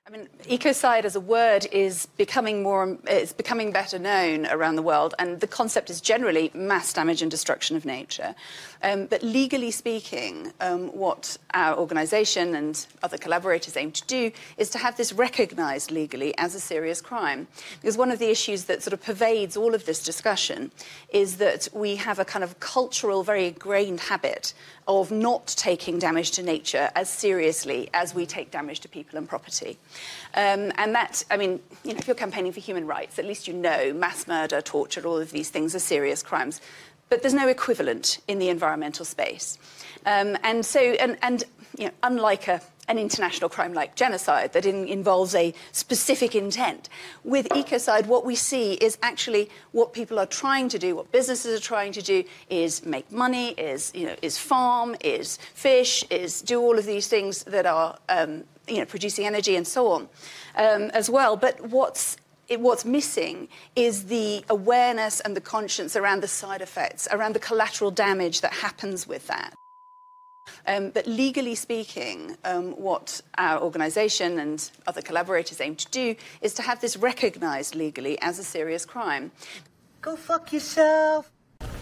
I mean, ecocide as a word is becoming better known around the world, and the concept is generally mass damage and destruction of nature. But legally speaking, what our organisation and other collaborators aim to do is to have this recognised legally as a serious crime. Because one of the issues that sort of pervades all of this discussion is that we have a kind of cultural, very ingrained habit of not taking damage to nature as seriously as we take damage to people and property. And that, I mean, you know, if you're campaigning for human rights, at least you know mass murder, torture, all of these things are serious crimes. But there's no equivalent in the environmental space. And you know, unlike an international crime like genocide that involves a specific intent, with ecocide, what we see is actually what people are trying to do, what businesses are trying to do, is make money, is farm, is fish, is do all of these things that are producing energy and so on as well. But what's missing is the awareness and the conscience around the side effects, around the collateral damage that happens with that. But legally speaking, what our organisation and other collaborators aim to do is to have this recognised legally as a serious crime. Go fuck yourself.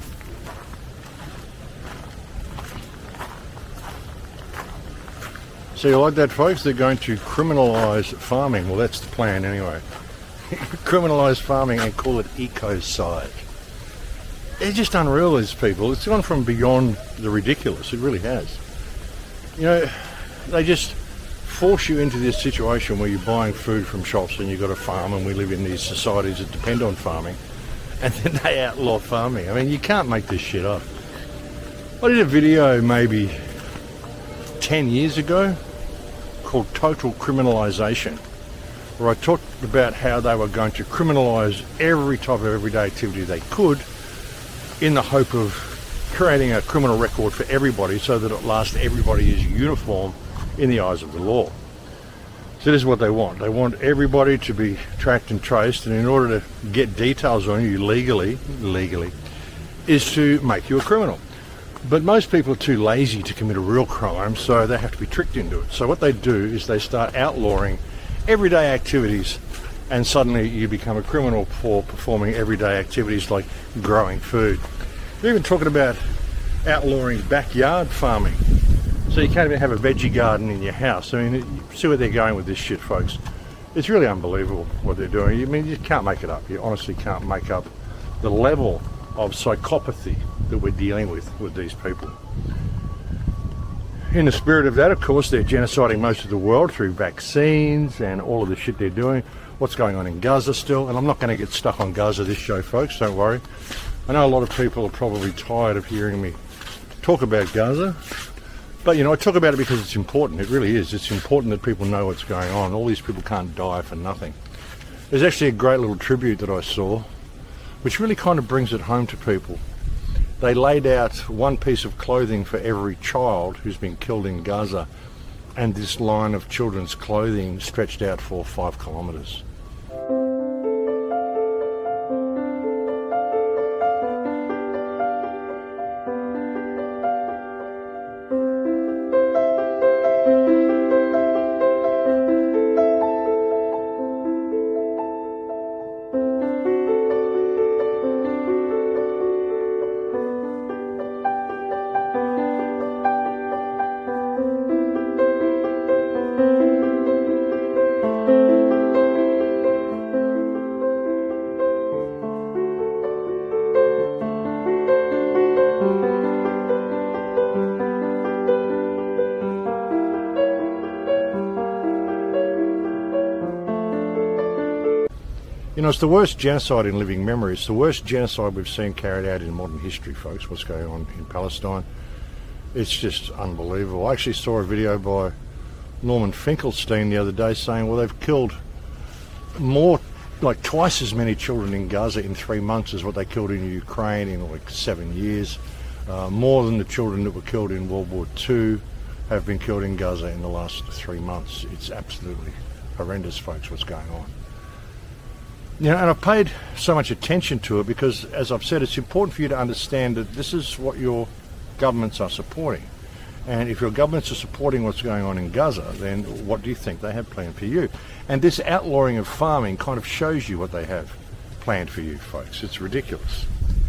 So you like that, folks? They're going to criminalise farming. Well, that's the plan anyway. Criminalise farming and call it ecocide. They're just unreal, these people. It's gone from beyond the ridiculous. It really has. You know, they just force you into this situation where you're buying food from shops and you've got a farm, and we live in these societies that depend on farming, and then they outlaw farming. I mean, you can't make this shit up. I did a video maybe 10 years ago called Total Criminalisation, where I talked about how they were going to criminalise every type of everyday activity they could in the hope of creating a criminal record for everybody so that at last everybody is uniform in the eyes of the law. So this is what they want. They want everybody to be tracked and traced, and in order to get details on you legally, is to make you a criminal. But most people are too lazy to commit a real crime, so they have to be tricked into it. So what they do is they start outlawing everyday activities, and suddenly you become a criminal for performing everyday activities like growing food. They're even talking about outlawing backyard farming. So you can't even have a veggie garden in your house. I mean, you see where they're going with this shit, folks. It's really unbelievable what they're doing. I mean, you can't make it up. You honestly can't make up the level of psychopathy that we're dealing with these people. In the spirit of that, of course, they're genociding most of the world through vaccines and all of the shit they're doing. What's going on in Gaza still, and I'm not going to get stuck on Gaza this show, folks, don't worry. I know a lot of people are probably tired of hearing me talk about Gaza, but you know, I talk about it because it's important. It really is. It's important that people know what's going on. All these people can't die for nothing. There's actually a great little tribute that I saw, which really kind of brings it home to people. They laid out one piece of clothing for every child who's been killed in Gaza, and this line of children's clothing stretched out for 5 kilometres. You know, it's the worst genocide in living memory. It's the worst genocide we've seen carried out in modern history, folks, what's going on in Palestine. It's just unbelievable. I actually saw a video by Norman Finkelstein the other day saying, well, they've killed more, like twice as many children in Gaza in 3 months as what they killed in Ukraine in like 7 years. More than the children that were killed in World War II have been killed in Gaza in the last 3 months. It's absolutely horrendous, folks, what's going on. You know, and I've paid so much attention to it because, as I've said, it's important for you to understand that this is what your governments are supporting. And if your governments are supporting what's going on in Gaza, then what do you think they have planned for you? And this outlawing of farming kind of shows you what they have planned for you, folks. It's ridiculous.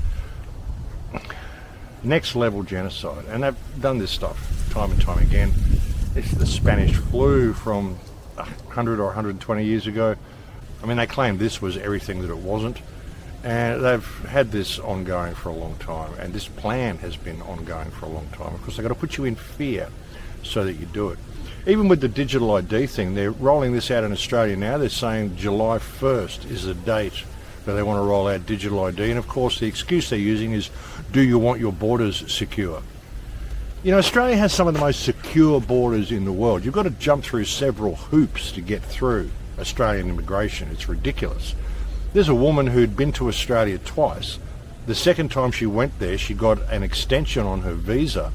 Next level genocide. And they've done this stuff time and time again. It's the Spanish flu from 100 or 120 years ago. I mean, they claimed this was everything that it wasn't. And they've had this ongoing for a long time, and this plan has been ongoing for a long time. Of course, they've got to put you in fear so that you do it. Even with the digital ID thing, they're rolling this out in Australia now. They're saying July 1st is the date that they want to roll out digital ID. And of course, the excuse they're using is, do you want your borders secure? You know, Australia has some of the most secure borders in the world. You've got to jump through several hoops to get through Australian immigration. It's ridiculous. There's a woman who'd been to Australia twice. The second time she went there, she got an extension on her visa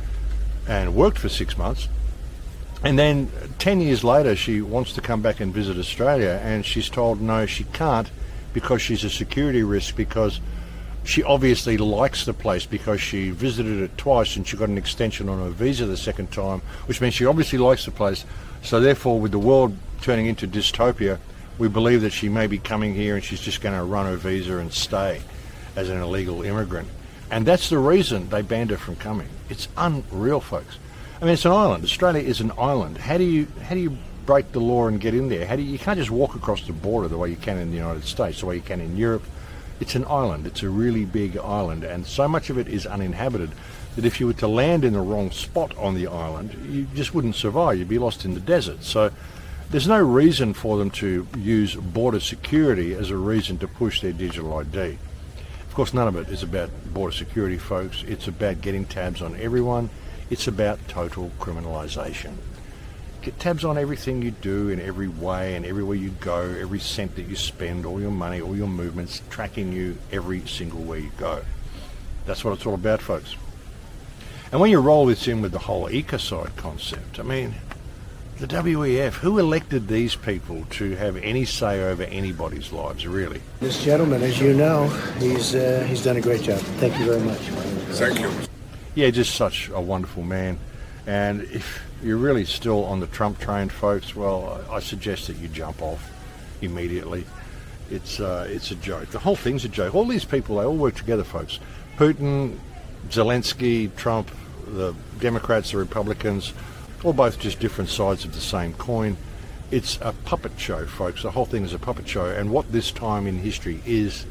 and worked for 6 months. And then 10 years later, she wants to come back and visit Australia, and she's told no, she can't because she's a security risk, because she obviously likes the place because she visited it twice and she got an extension on her visa the second time, which means she obviously likes the place. So therefore, with the world turning into dystopia, we believe that she may be coming here and she's just going to run her visa and stay as an illegal immigrant. And that's the reason they banned her from coming. It's unreal, folks. I mean, it's an island. Australia is an island. How do you break the law and get in there? You can't just walk across the border the way you can in the United States, the way you can in Europe. It's an island. It's a really big island, and so much of it is uninhabited that if you were to land in the wrong spot on the island, you just wouldn't survive. You'd be lost in the desert. So there's no reason for them to use border security as a reason to push their digital ID. Of course, none of it is about border security, folks. It's about getting tabs on everyone. It's about total criminalisation. Get tabs on everything you do in every way and everywhere you go, every cent that you spend, all your money, all your movements, tracking you every single where you go. That's what it's all about, folks. And when you roll this in with the whole ecocide concept, I mean, the WEF, who elected these people to have any say over anybody's lives, really? This gentleman, as you know, he's done a great job. Thank you very much. Thank you. Yeah, just such a wonderful man. And if you're really still on the Trump train, folks, well, I suggest that you jump off immediately. It's a joke. The whole thing's a joke. All these people, they all work together, folks. Putin, Zelensky, Trump, the Democrats, the Republicans, all both just different sides of the same coin. It's a puppet show, folks. The whole thing is a puppet show. And what this time in history is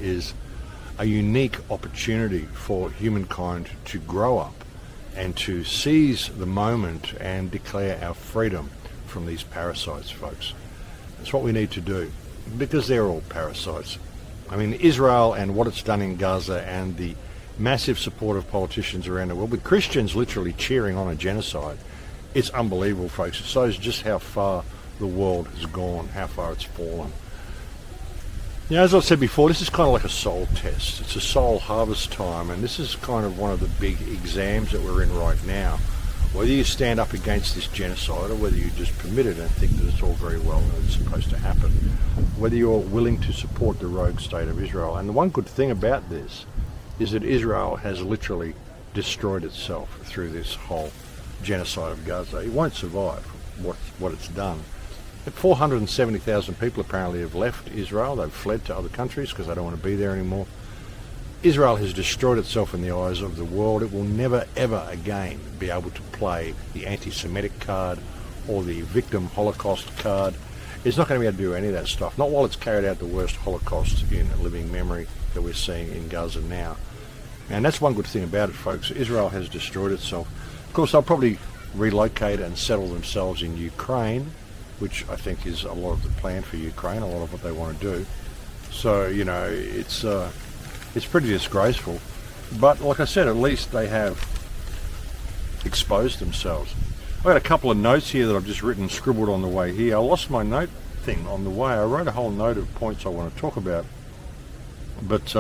a unique opportunity for humankind to grow up and to seize the moment and declare our freedom from these parasites, folks. That's what we need to do, because they're all parasites. I mean, Israel and what it's done in Gaza and the massive support of politicians around the world, with Christians literally cheering on a genocide, it's unbelievable, folks. It shows just how far the world has gone, how far it's fallen. You know, as I've said before, this is kind of like a soul test. It's a soul harvest time, and this is kind of one of the big exams that we're in right now. Whether you stand up against this genocide or whether you just permit it and think that it's all very well and it's supposed to happen. Whether you're willing to support the rogue state of Israel. And the one good thing about this is that Israel has literally destroyed itself through this whole genocide of Gaza. It won't survive what it's done. 470,000 people apparently have left Israel. They've fled to other countries because they don't want to be there anymore. Israel has destroyed itself in the eyes of the world. It will never, ever again be able to play the anti-Semitic card or the victim Holocaust card. It's not going to be able to do any of that stuff, not while it's carried out the worst Holocaust in living memory that we're seeing in Gaza now. And that's one good thing about it, folks. Israel has destroyed itself. Of course, they'll probably relocate and settle themselves in Ukraine, which I think is a lot of the plan for Ukraine, a lot of what they want to do. So, you know, it's pretty disgraceful. But like I said, at least they have exposed themselves. I've got a couple of notes here that I've just scribbled on the way here. I lost my note thing on the way. I wrote a whole note of points I want to talk about, but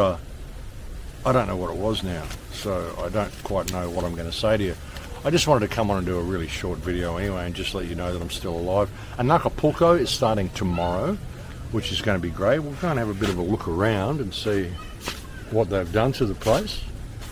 I don't know what it was now, so I don't quite know what I'm going to say to you. I just wanted to come on and do a really short video anyway and just let you know that I'm still alive. And Acapulco is starting tomorrow, which is going to be great. We're going to have a bit of a look around and see what they've done to the place.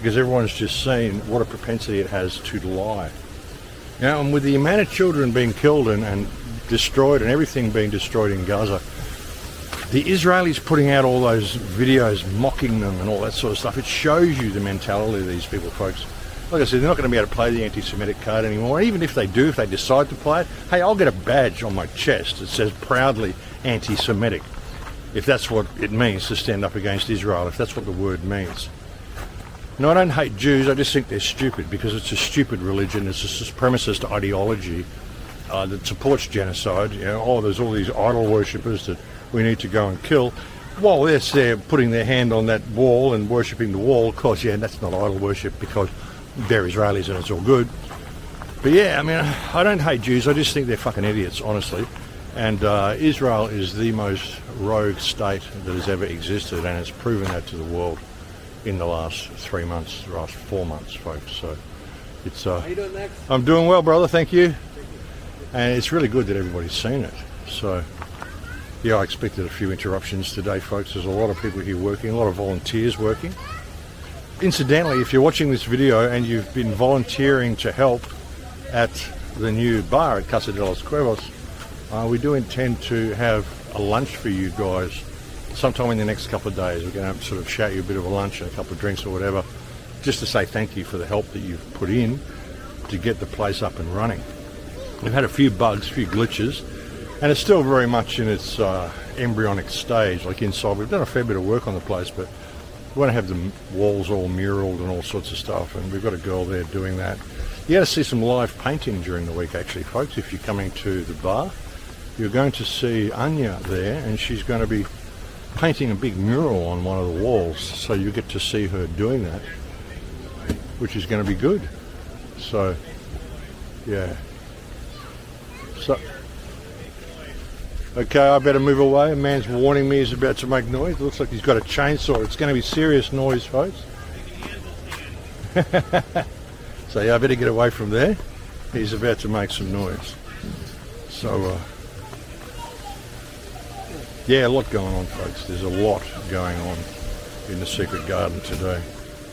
because everyone's just seen what a propensity it has to lie. Now, and with the amount of children being killed and destroyed and everything being destroyed in Gaza, the Israelis putting out all those videos mocking them and all that sort of stuff, it shows you the mentality of these people, folks. Like I said, they're not going to be able to play the anti-Semitic card anymore. Even if they do, if they decide to play it, hey, I'll get a badge on my chest that says proudly anti-Semitic, if that's what it means to stand up against Israel, if that's what the word means. No, I don't hate Jews, I just think they're stupid, because it's a stupid religion, it's a supremacist ideology that supports genocide. You know, oh, there's all these idol worshippers that we need to go and kill. While they're putting their hand on that wall and worshipping the wall, of course, yeah, that's not idol worship because they're Israelis and it's all good. But yeah, I mean, I don't hate Jews, I just think they're fucking idiots, honestly. And Israel is the most rogue state that has ever existed, and it's proven that to the world in the last 3 months, the last 4 months, folks. So it's How you doing, Max? I'm doing well, brother, thank you. And it's really good that everybody's seen it. So yeah, I expected a few interruptions today, folks. There's a lot of people here working, a lot of volunteers working. Incidentally, if you're watching this video and you've been volunteering to help at the new bar at Casa de los Cuervos, we do intend to have a lunch for you guys sometime in the next couple of days. We're going to sort of shout you a bit of a lunch and a couple of drinks or whatever, just to say thank you for the help that you've put in to get the place up and running. We've had a few bugs, a few glitches, and it's still very much in its embryonic stage. Like inside, we've done a fair bit of work on the place, but we want to have the walls all muraled and all sorts of stuff, and we've got a girl there doing that. You got to see some live painting during the week, actually, folks. If you're coming to the bar, you're going to see Anya there, and she's going to be painting a big mural on one of the walls, so you get to see her doing that, which is going to be good. So yeah, so okay, I better move away. A man's warning me he's about to make noise. It looks like he's got a chainsaw. It's going to be serious noise, folks. So yeah, I better get away from there. He's about to make some noise. So yeah, a lot going on, folks. There's a lot going on in the Secret Garden today.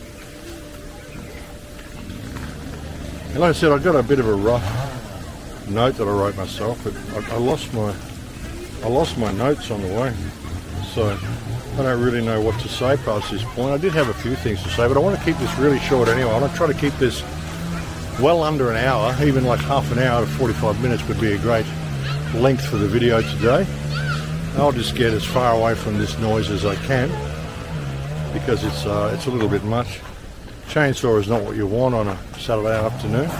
And like I said, I got a bit of a rough note that I wrote myself, but I lost my notes on the way. So I don't really know what to say past this point. I did have a few things to say, but I want to keep this really short anyway. I want to try to keep this well under an hour, even like half an hour to 45 minutes would be a great length for the video today. I'll just get as far away from this noise as I can, because it's a little bit much. Chainsaw is not what you want on a Saturday afternoon.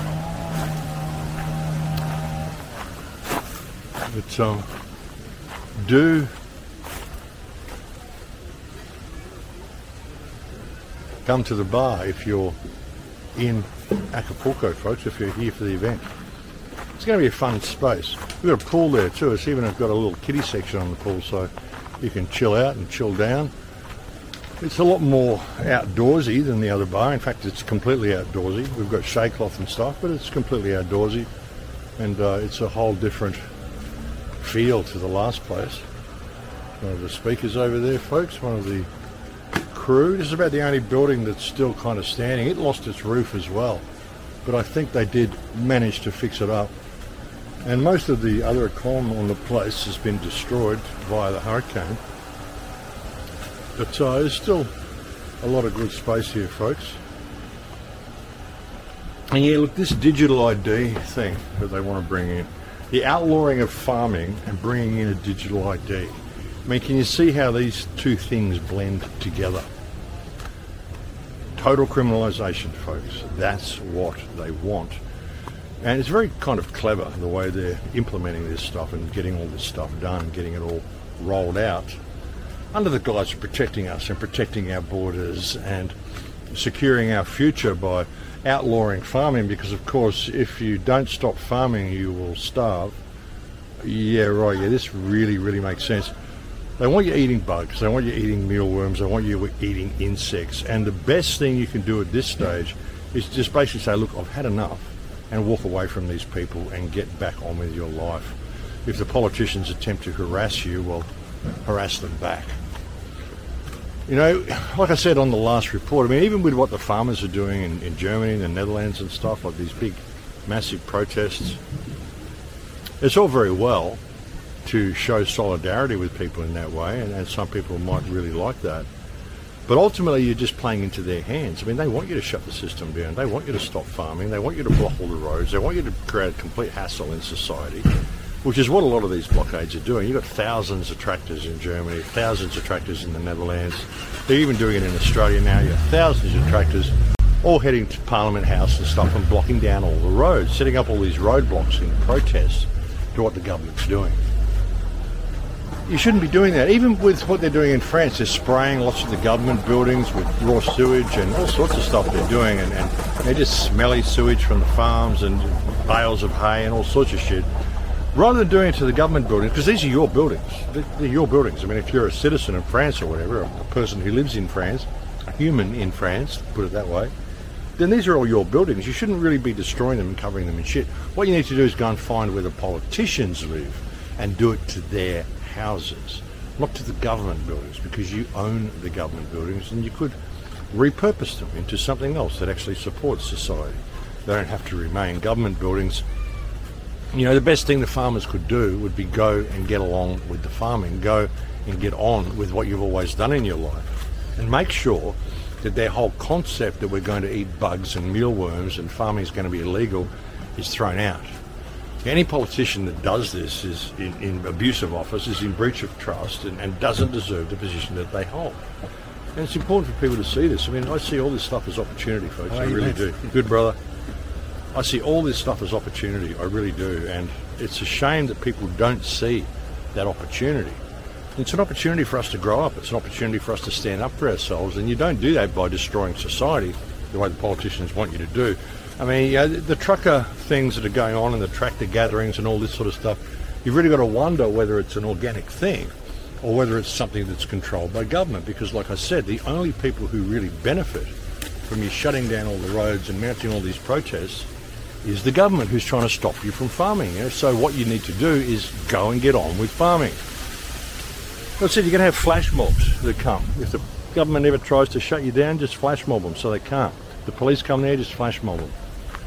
But do come to the bar if you're in Acapulco, folks, if you're here for the event. It's going to be a fun space. We've got a pool there too. It's even got a little kiddie section on the pool, so you can chill out and chill down. It's a lot more outdoorsy than the other bar. In fact, it's completely outdoorsy. We've got shade cloth and stuff, but it's completely outdoorsy, and it's a whole different feel to the last place. One of the speakers over there, folks, one of the crew. This is about the only building that's still kind of standing. It lost its roof as well, but I think they did manage to fix it up. And most of the other economy on the place has been destroyed via the hurricane. But there's still a lot of good space here, folks. And yeah, look, this digital ID thing that they want to bring in, the outlawing of farming and bringing in a digital ID. I mean, can you see how these two things blend together? Total criminalisation, folks. That's what they want. And it's very kind of clever the way they're implementing this stuff and getting all this stuff done, getting it all rolled out under the guise of protecting us and protecting our borders and securing our future by outlawing farming, because of course if you don't stop farming you will starve. Yeah, right, yeah, this really makes sense. They want you eating bugs, they want you eating mealworms, they want you eating insects, and the best thing you can do at this stage is just basically say, look, I've had enough, and walk away from these people and get back on with your life. If the politicians attempt to harass you, well, harass them back. You know, like I said on the last report, I mean, even with what the farmers are doing in Germany and the Netherlands and stuff, like these big, massive protests, it's all very well to show solidarity with people in that way, and some people might really like that. But ultimately, you're just playing into their hands. I mean, they want you to shut the system down. They want you to stop farming. They want you to block all the roads. They want you to create a complete hassle in society, which is what a lot of these blockades are doing. You've got thousands of tractors in Germany, thousands of tractors in the Netherlands. They're even doing it in Australia now. You have thousands of tractors all heading to Parliament House and stuff and blocking down all the roads, setting up all these roadblocks in protest to what the government's doing. You shouldn't be doing that. Even with what they're doing in France, they're spraying lots of the government buildings with raw sewage and all sorts of stuff they're doing, and they're just smelly sewage from the farms and bales of hay and all sorts of shit. Rather than doing it to the government buildings, because these are your buildings. They're your buildings. I mean, if you're a citizen of France or whatever, a person who lives in France, a human in France, to put it that way, then these are all your buildings. You shouldn't really be destroying them and covering them in shit. What you need to do is go and find where the politicians live and do it to their houses, not to the government buildings, because you own the government buildings and you could repurpose them into something else that actually supports society. They don't have to remain government buildings. You know, the best thing the farmers could do would be go and get along with the farming, go and get on with what you've always done in your life, and make sure that their whole concept that we're going to eat bugs and mealworms and farming is going to be illegal is thrown out. Any politician that does this is in abuse of office, is in breach of trust, and doesn't deserve the position that they hold. And it's important for people to see this. I mean, I see all this stuff as opportunity, folks. I really do. Good brother. I see all this stuff as opportunity. I really do. And it's a shame that people don't see that opportunity. It's an opportunity for us to grow up. It's an opportunity for us to stand up for ourselves. And you don't do that by destroying society the way the politicians want you to do. I mean, you know, the trucker things that are going on and the tractor gatherings and all this sort of stuff, you've really got to wonder whether it's an organic thing or whether it's something that's controlled by government. Because, like I said, the only people who really benefit from you shutting down all the roads and mounting all these protests is the government, who's trying to stop you from farming. You know? So what you need to do is go and get on with farming. Like I said, you're going to have flash mobs that come. If the government ever tries to shut you down, just flash mob them so they can't. The police come there, just flash mob them.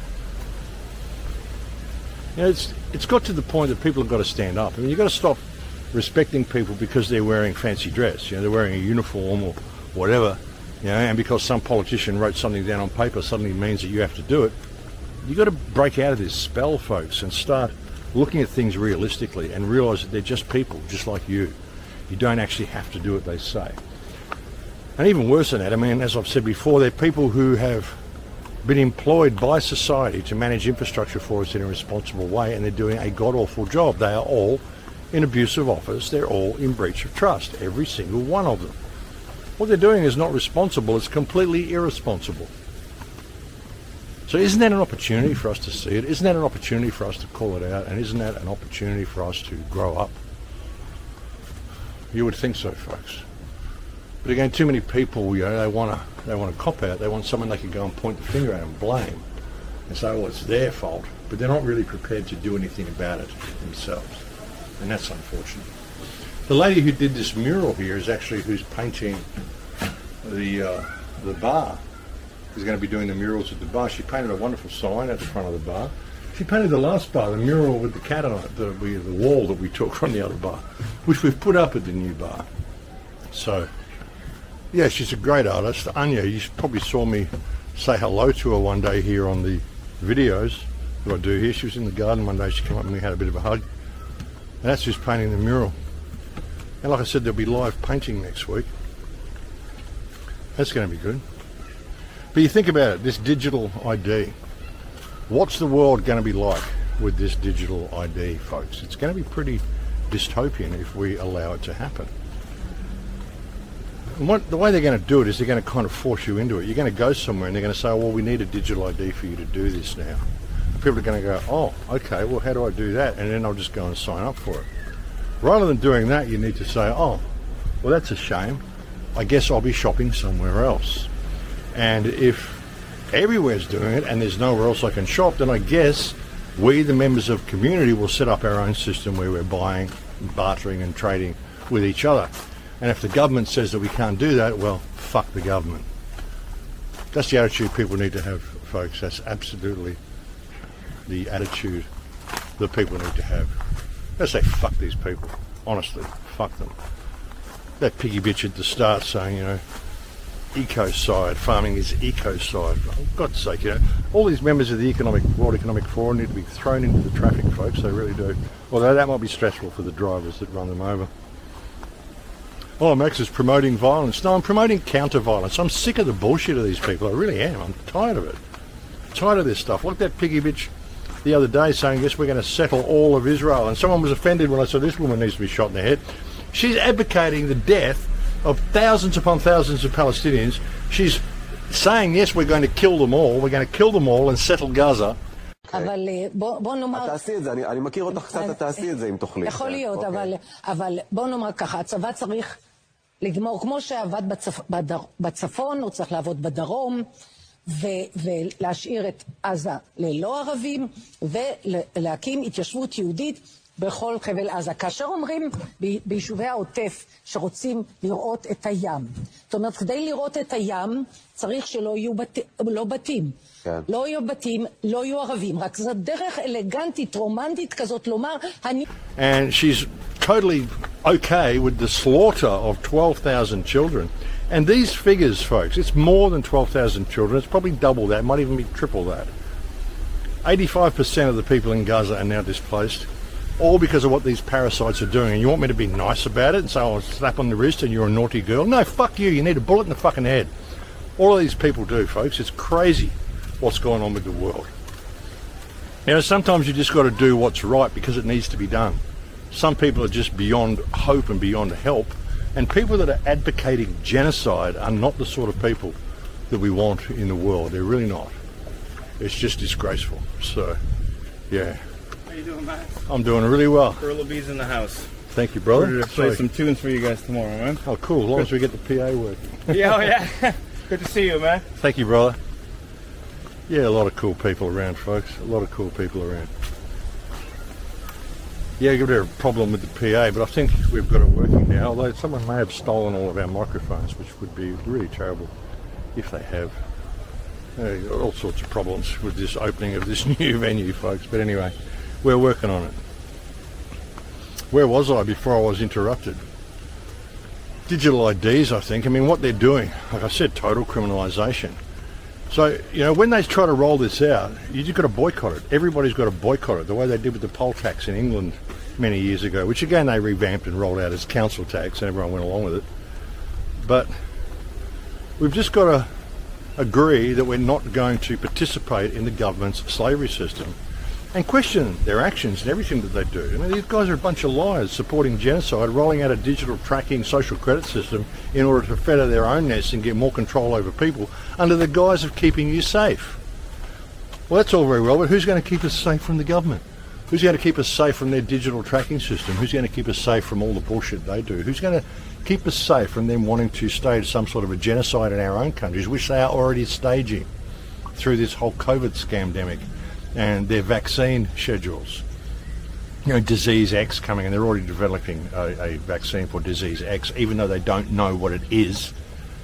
You know, it's got to the point that people have got to stand up. I mean, you've got to stop respecting people because they're wearing fancy dress. You know, they're wearing a uniform or whatever. You know, and because some politician wrote something down on paper suddenly means that you have to do it. You've got to break out of this spell, folks, and start looking at things realistically and realise that they're just people, just like you. You don't actually have to do what they say. And even worse than that, I mean, as I've said before, they're people who have been employed by society to manage infrastructure for us in a responsible way, and they're doing a god-awful job. They are all in abuse of office. They're all in breach of trust, every single one of them. What they're doing is not responsible, it's completely irresponsible. So isn't that an opportunity for us to see it? Isn't that an opportunity for us to call it out? And isn't that an opportunity for us to grow up? You would think so, folks. But again, too many people, you know, they want to cop out. They want someone they can go and point the finger at and blame and say, well, it's their fault. But they're not really prepared to do anything about it themselves. And that's unfortunate. The lady who did this mural here is actually who's painting the bar. Who's going to be doing the murals at the bar. She painted a wonderful sign at the front of the bar. She painted the last bar, the mural with the cat on it, the wall that we took from the other bar, which we've put up at the new bar. So, yeah, she's a great artist. Anya, you probably saw me say hello to her one day here on the videos that I do here. She was in the garden one day. She came up and we had a bit of a hug. And that's who's painting the mural. And like I said, there'll be live painting next week. That's going to be good. But you think about it, this digital ID. What's the world going to be like with this digital ID, folks? It's going to be pretty dystopian if we allow it to happen. And the way they're going to do it is they're going to kind of force you into it. You're going to go somewhere and they're going to say, well, we need a digital ID for you to do this now. People are going to go, oh, okay, well, how do I do that? And then I'll just go and sign up for it. Rather than doing that, you need to say, oh, well, that's a shame. I guess I'll be shopping somewhere else. And if everywhere's doing it and there's nowhere else I can shop, then I guess we, the members of community, will set up our own system where we're buying, bartering and trading with each other. And if the government says that we can't do that, well, fuck the government. That's the attitude people need to have, folks. That's absolutely the attitude that people need to have. Let's say fuck these people. Honestly, fuck them. That piggy bitch at the start saying, you know, ecocide, farming is ecocide. For God's sake, you know, all these members of the World Economic Forum need to be thrown into the traffic, folks. They really do. Although that might be stressful for the drivers that run them over. Oh, Max is promoting violence. No, I'm promoting counter-violence. I'm sick of the bullshit of these people. I really am. I'm tired of it. Tired of this stuff. Look at that piggy bitch the other day saying, yes, we're going to settle all of Israel. And someone was offended when I said this woman needs to be shot in the head. She's advocating the death of thousands upon thousands of Palestinians. She's saying, yes, we're going to kill them all. We're going to kill them all and settle Gaza. אבל בוא נאמר... תעשי את זה, אני מכיר אותך קצת, תעשי את זה אם תוכלי. יכול להיות, אבל בוא נאמר ככה, הצבא צריך לגמור, כמו שעבד בצפון, הוא צריך לעבוד בדרום, ולהשאיר את עזה ללא ערבים, ולהקים התיישבות יהודית בכל חבל עזה. כאשר אומרים ביישובי העוטף שרוצים לראות את הים, זאת אומרת, כדי לראות את הים צריך שלא יהיו בתים. לא יהיו בתים, לא יהיו ערבים, רק זו דרך אלגנטית, רומנטית כזאת לומר... And she's totally okay with the slaughter of 12,000 children. And these figures, folks, it's more than 12,000 children. It's probably double that, might even be triple that. 85% of the people in Gaza are now displaced, all because of what these parasites are doing. And you want me to be nice about it and say, oh, slap on the wrist and you're a naughty girl? No, fuck you. You need a bullet in the fucking head. All of these people do, folks. It's crazy what's going on with the world. You know, sometimes you just got to do what's right because it needs to be done. Some people are just beyond hope and beyond help. And people that are advocating genocide are not the sort of people that we want in the world. They're really not. It's just disgraceful. So, yeah. How you doing, Matt? I'm doing really well. Gorilla Bees in the house. Thank you, brother. We're going to play some tunes for you guys tomorrow, man. Oh, cool. As long as we get the PA working. Yeah, oh yeah. Good to see you, man. Thank you, brother. Yeah, a lot of cool people around, folks. A lot of cool people around. Yeah, we've got a problem with the PA, but I think we've got it working now, although someone may have stolen all of our microphones, which would be really terrible if they have. All sorts of problems with this opening of this new venue, folks. But anyway, we're working on it. Where was I before I was interrupted? Digital IDs, I think. I mean, what they're doing, like I said, total criminalisation. So, you know, when they try to roll this out, you just got to boycott it. Everybody's got to boycott it, the way they did with the poll tax in England many years ago, which again they revamped and rolled out as council tax, and everyone went along with it. But we've just got to agree that we're not going to participate in the government's slavery system and question their actions and everything that they do. I mean, these guys are a bunch of liars supporting genocide, rolling out a digital tracking social credit system in order to feather their own nests and get more control over people under the guise of keeping you safe. Well, that's all very well, but who's going to keep us safe from the government? Who's going to keep us safe from their digital tracking system? Who's going to keep us safe from all the bullshit they do? Who's going to keep us safe from them wanting to stage some sort of a genocide in our own countries, which they are already staging through this whole COVID scamdemic and their vaccine schedules? You know, disease X coming, and they're already developing a vaccine for disease X, even though they don't know what it is.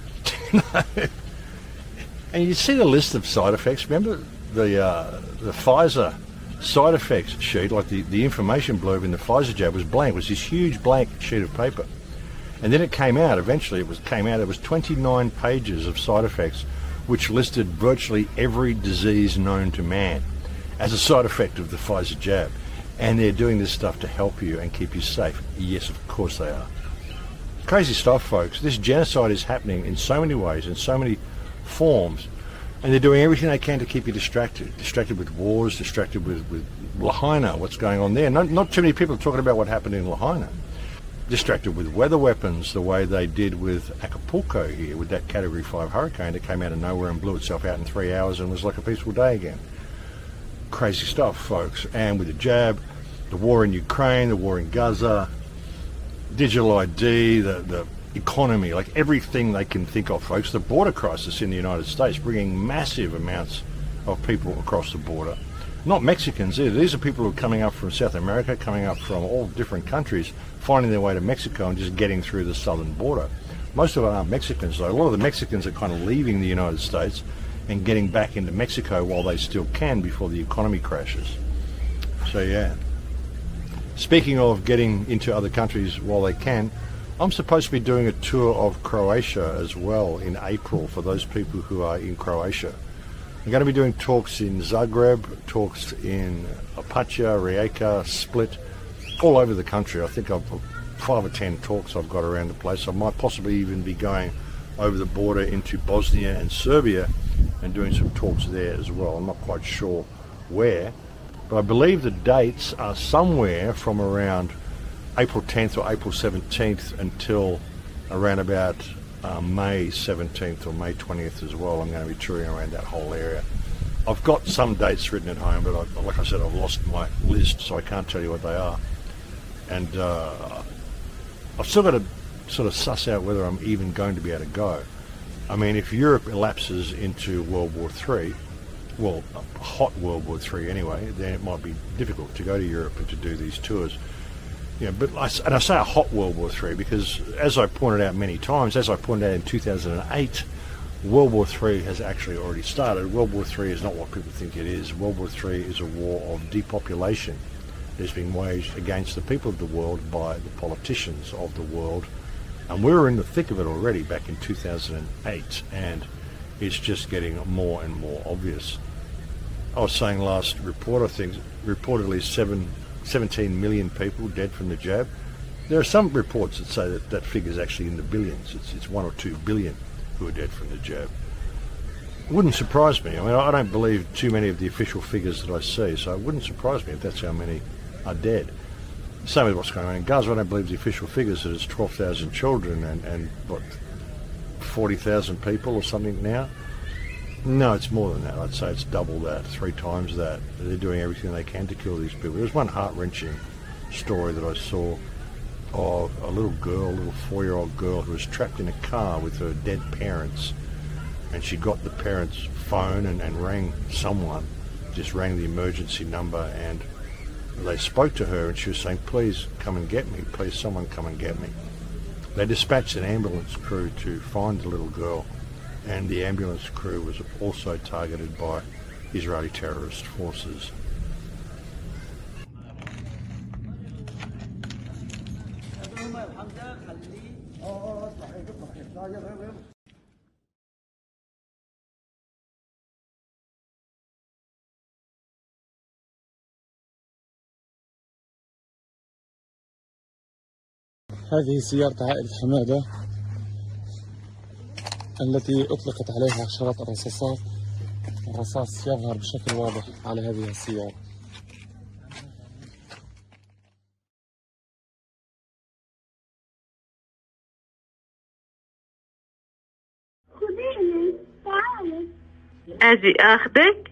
And you see the list of side effects. Remember the Pfizer side effects sheet, like the information blurb in the Pfizer jab was blank. It was this huge blank sheet of paper. And then it came out, eventually it was 29 pages of side effects, which listed virtually every disease known to man as a side effect of the Pfizer jab. And they're doing this stuff to help you and keep you safe. Yes, of course they are. Crazy stuff, folks. This genocide is happening in so many ways, in so many forms, and they're doing everything they can to keep you distracted. Distracted with wars, distracted with Lahaina, what's going on there. Not too many people are talking about what happened in Lahaina. Distracted with weather weapons, the way they did with Acapulco here, with that Category 5 hurricane that came out of nowhere and blew itself out in 3 hours and was like a peaceful day again. Crazy stuff, folks. And with the jab, the war in Ukraine, the war in Gaza, digital ID, the economy, like everything they can think of, folks. The border crisis in the United States, bringing massive amounts of people across the border. Not Mexicans either. These are people who are coming up from South America, coming up from all different countries, finding their way to Mexico and just getting through the southern border. Most of them aren't Mexicans though. A lot of the Mexicans are kind of leaving the United States and getting back into Mexico while they still can before the economy crashes. So yeah. Speaking of getting into other countries while they can, I'm supposed to be doing a tour of Croatia as well in April for those people who are in Croatia. I'm going to be doing talks in Zagreb, talks in Opatija, Rijeka, Split, all over the country. I think I've 5 or 10 talks I've got around the place. I might possibly even be going over the border into Bosnia and Serbia and doing some talks there as well. I'm not quite sure where, but I believe the dates are somewhere from around April 10th or April 17th until around about May 17th or May 20th as well. I'm going to be touring around that whole area. I've got some dates written at home, but like I said, I've lost my list, so I can't tell you what they are. And I've still got to sort of suss out whether I'm even going to be able to go. I mean, if Europe elapses into World War III, well, a hot World War III anyway, then it might be difficult to go to Europe and to do these tours. But I say a hot World War III because, as I pointed out many times, as I pointed out in 2008, World War III has actually already started. World War III is not what people think it is. World War III is a war of depopulation. It's being waged against the people of the world by the politicians of the world. And we were in the thick of it already back in 2008, and it's just getting more and more obvious. I was saying last report, I think, reportedly 17 million people dead from the jab. There are some reports that say that that figure is actually in the billions. It's 1 or 2 billion who are dead from the jab. It wouldn't surprise me. I mean, I don't believe too many of the official figures that I see, so it wouldn't surprise me if that's how many are dead. Same with what's going on in Gaza. I don't believe the official figures that it's 12,000 children and what, 40,000 people or something now. No, it's more than that. I'd say it's double that, 3 times that. They're doing everything they can to kill these people. There's one heart-wrenching story that I saw of a little girl, a little 4-year-old girl who was trapped in a car with her dead parents, and she got the parents' phone and rang someone, just rang the emergency number, and they spoke to her and she was saying, please come and get me, please someone come and get me. They dispatched an ambulance crew to find the little girl, and the ambulance crew was also targeted by Israeli terrorist forces. هذه سيارة عائلة حمادة التي أطلقت عليها عشرات الرصاصات. الرصاص يظهر بشكل واضح على هذه السيارة. خذيني تعالي. أجي أخذك؟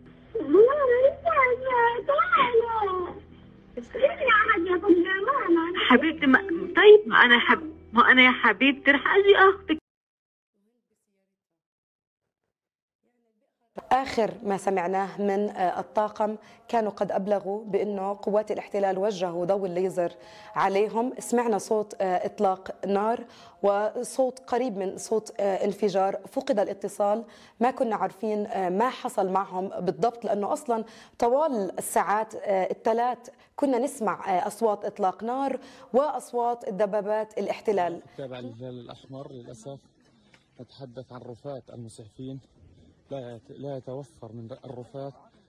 حبيبتي طيب ما أنا يا حبيبتي رح أجي أخذك. آخر ما سمعناه من الطاقم كانوا قد أبلغوا بأنه قوات الاحتلال وجهوا ضوء الليزر عليهم. سمعنا صوت إطلاق نار وصوت قريب من صوت انفجار. فقد الاتصال، ما كنا عارفين ما حصل معهم بالضبط، لأنه أصلا طوال الساعات الثلاث كنا نسمع أصوات إطلاق نار وأصوات دبابات الاحتلال. تابع الهلال الأحمر للأسف نتحدث عن رفات المسعفين، لا يتوفر من الرفات.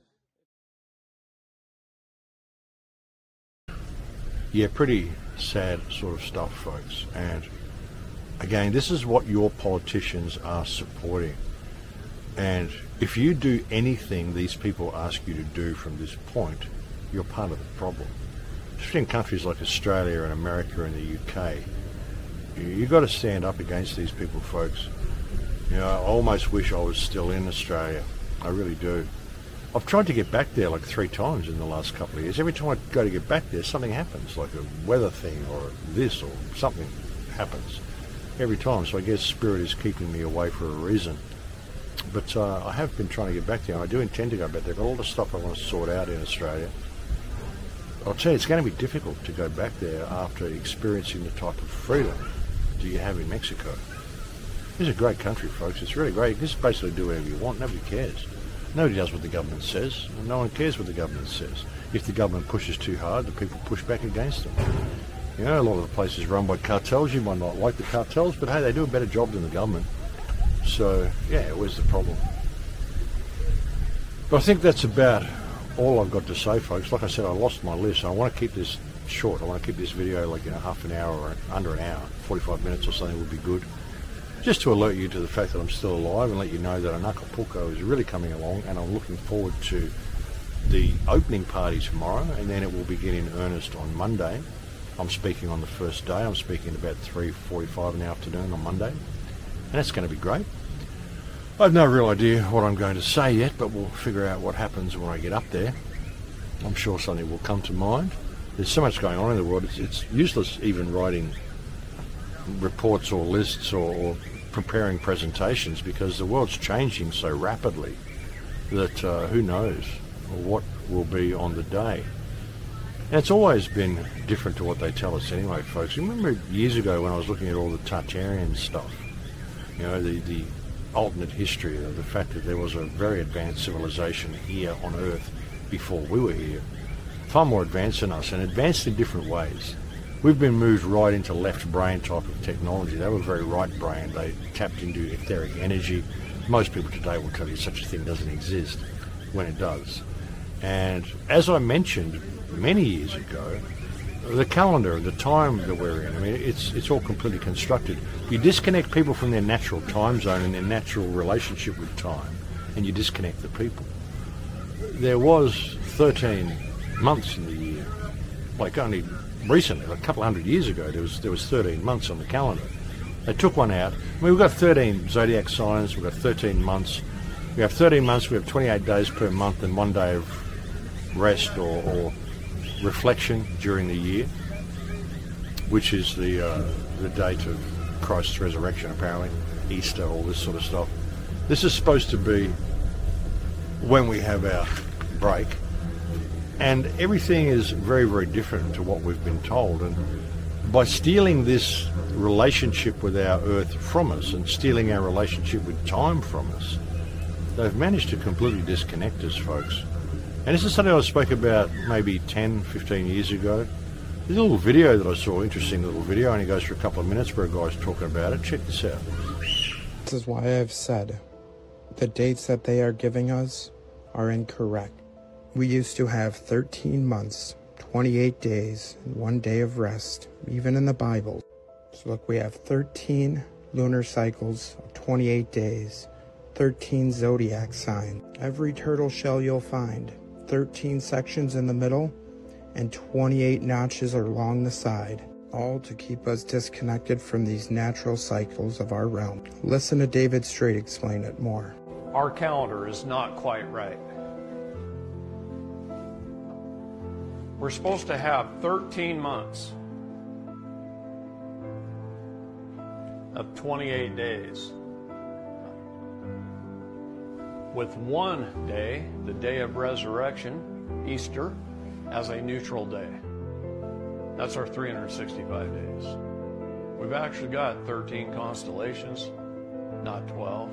Yeah, pretty sad sort of stuff, folks. And again, this is what your politicians are supporting. And if you do anything these people ask you to do from this point, you're part of the problem. Especially in countries like Australia and America and the UK, you've got to stand up against these people, folks. You know, I almost wish I was still in Australia. I really do. I've tried to get back there like 3 times in the last couple of years. Every time I go to get back there, something happens, like a weather thing or this or something happens every time. So I guess Spirit is keeping me away for a reason. But I have been trying to get back there, and I do intend to go back there. I've got all the stuff I want to sort out in Australia. I'll tell you, it's going to be difficult to go back there after experiencing the type of freedom that you have in Mexico. It's a great country, folks. It's really great. You can just basically do whatever you want. Nobody cares. Nobody does what the government says. No one cares what the government says. If the government pushes too hard, the people push back against them. You know, a lot of the places run by cartels. You might not like the cartels, but hey, they do a better job than the government. So, yeah, where's the problem? But I think that's about all I've got to say, folks. Like I said, I lost my list. I want to keep this short. I want to keep this video like, half an hour or under an hour. 45 minutes or something would be good. Just to alert you to the fact that I'm still alive and let you know that Acapulco is really coming along, and I'm looking forward to the opening party tomorrow, and then it will begin in earnest on Monday. I'm speaking on the first day. I'm speaking about 3:45 in the afternoon on Monday, and that's going to be great. I have no real idea what I'm going to say yet, but we'll figure out what happens when I get up there. I'm sure something will come to mind. There's so much going on in the world, it's useless even writing reports or lists or preparing presentations, because the world's changing so rapidly that who knows what will be on the day. And it's always been different to what they tell us anyway, folks. You remember years ago when I was looking at all the Tartarian stuff, you know, the alternate history of the fact that there was a very advanced civilization here on Earth before we were here, far more advanced than us, and advanced in different ways. We've been moved right into left brain type of technology. They were very right brain. They tapped into etheric energy. Most people today will tell you such a thing doesn't exist when it does. And as I mentioned many years ago, the calendar, the time that we're in, I mean, it's all completely constructed. You disconnect people from their natural time zone and their natural relationship with time, and you disconnect the people. There was 13 months in the year, like only recently, like a couple of hundred years ago, there was 13 months on the calendar. They took one out. I mean, we've got 13 zodiac signs, we've got 13 months. We have 13 months, we have 28 days per month and 1 day of rest or reflection during the year, which is the date of Christ's resurrection, apparently, Easter, all this sort of stuff. This is supposed to be when we have our break, and everything is very, very different to what we've been told. And by stealing this relationship with our Earth from us and stealing our relationship with time from us, they've managed to completely disconnect us, folks. And this is something I spoke about maybe 10, 15 years ago. There's a little video that I saw, interesting little video, only goes for a couple of minutes, where a guy's talking about it. Check this out. This is why I've said the dates that they are giving us are incorrect. We used to have 13 months, 28 days, and 1 day of rest, even in the Bible. So look, we have 13 lunar cycles of 28 days, 13 zodiac signs. Every turtle shell you'll find, 13 sections in the middle, and 28 notches along the side, all to keep us disconnected from these natural cycles of our realm. Listen to David Straight explain it more. Our calendar is not quite right. We're supposed to have 13 months of 28 days, with 1 day, the day of resurrection, Easter, as a neutral day. That's our 365 days. We've actually got 13 constellations, not 12.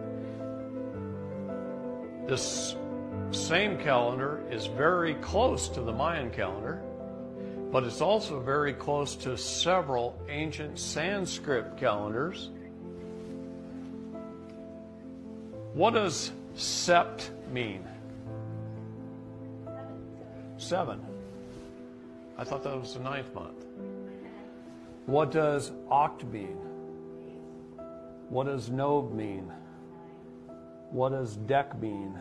This same calendar is very close to the Mayan calendar, but it's also very close to several ancient Sanskrit calendars. What does Sept mean? 7. I thought that was the 9th month. What does Oct mean? What does Nov mean? What does Dec mean?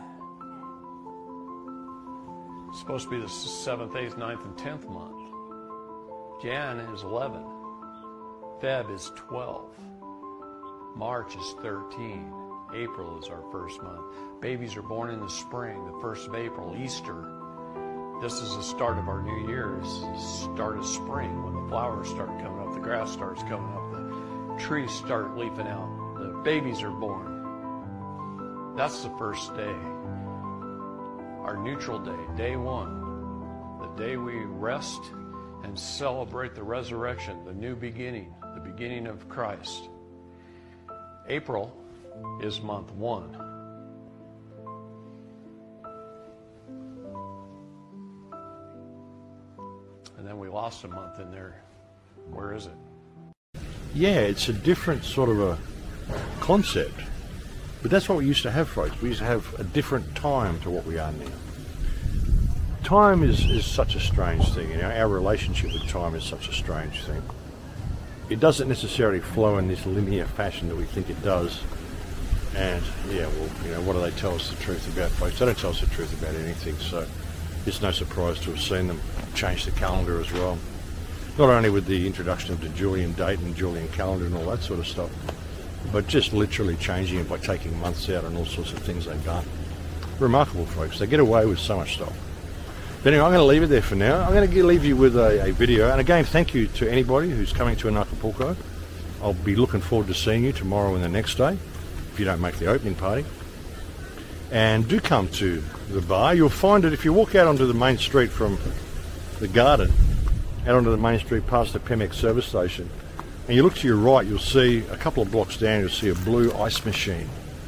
It's supposed to be the 7th, 8th, 9th, and 10th month. Jan is 11. Feb is 12. March is 13. April is our first month. Babies are born in the spring, the 1st of April, Easter. This is the start of our new year, the start of spring, when the flowers start coming up, the grass starts coming up, the trees start leafing out, the babies are born. That's the first day. Our neutral day, day one. The day we rest and celebrate the resurrection, the new beginning, the beginning of Christ. April is month one. And then we lost a month in there. Where is it? Yeah, it's a different sort of a concept. But that's what we used to have, folks. We used to have a different time to what we are now. Time is such a strange thing. You know, our relationship with time is such a strange thing. It doesn't necessarily flow in this linear fashion that we think it does. And, yeah, well, you know, what do they tell us the truth about, folks? They don't tell us the truth about anything, so it's no surprise to have seen them change the calendar as well. Not only with the introduction of the Julian date and Julian calendar and all that sort of stuff, but just literally changing it by taking months out and all sorts of things they've done. Remarkable, folks. They get away with so much stuff. But anyway, I'm going to leave it there for now. I'm going to leave you with a video. And again, thank you to anybody who's coming to Acapulco. I'll be looking forward to seeing you tomorrow and the next day, if you don't make the opening party. And do come to the bar. You'll find it if you walk out onto the main street from the garden, out onto the main street past the Pemex service station, and you look to your right, you'll see a couple of blocks down, you'll see a blue ice machine.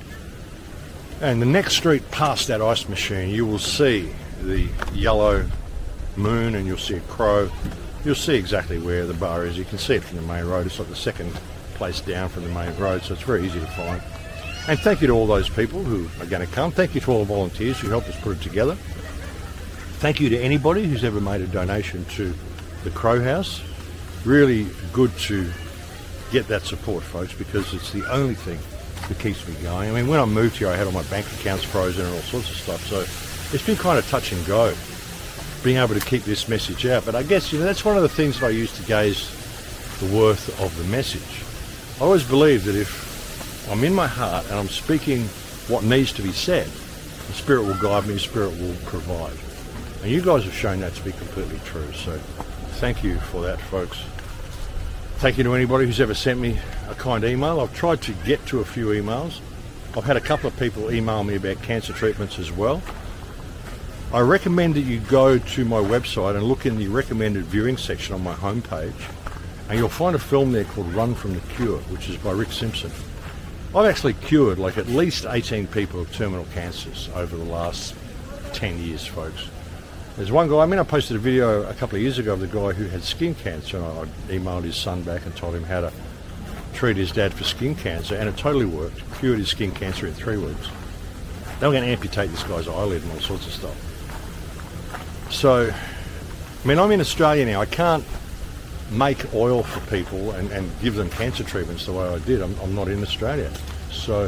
And the next street past that ice machine, you will see the yellow moon and you'll see a crow. You'll see exactly where the bar is. You can see it from the main road. It's like the second place down from the main road, so it's very easy to find. And thank you to all those people who are going to come. Thank you to all the volunteers who helped us put it together. Thank you to anybody who's ever made a donation to the Crow House. Really good to get that support, folks, because it's the only thing that keeps me going. I mean, when I moved here, I had all my bank accounts frozen and all sorts of stuff, so it's been kind of touch and go, being able to keep this message out. But I guess, you know, that's one of the things that I use to gauge the worth of the message. I always believe that if I'm in my heart and I'm speaking what needs to be said, the Spirit will guide me, the Spirit will provide. And you guys have shown that to be completely true, so thank you for that, folks. Thank you to anybody who's ever sent me a kind email. I've tried to get to a few emails. I've had a couple of people email me about cancer treatments as well. I recommend that you go to my website and look in the recommended viewing section on my homepage, and you'll find a film there called Run from the Cure, which is by Rick Simpson. I've actually cured like at least 18 people of terminal cancers over the last 10 years, folks. There's one guy, I posted a video a couple of years ago of the guy who had skin cancer, and I emailed his son back and told him how to treat his dad for skin cancer, and it totally worked. Cured his skin cancer in 3 weeks. They were going to amputate this guy's eyelid and all sorts of stuff. So, I'm in Australia now. I can't make oil for people and give them cancer treatments the way I did. I'm not in Australia. So,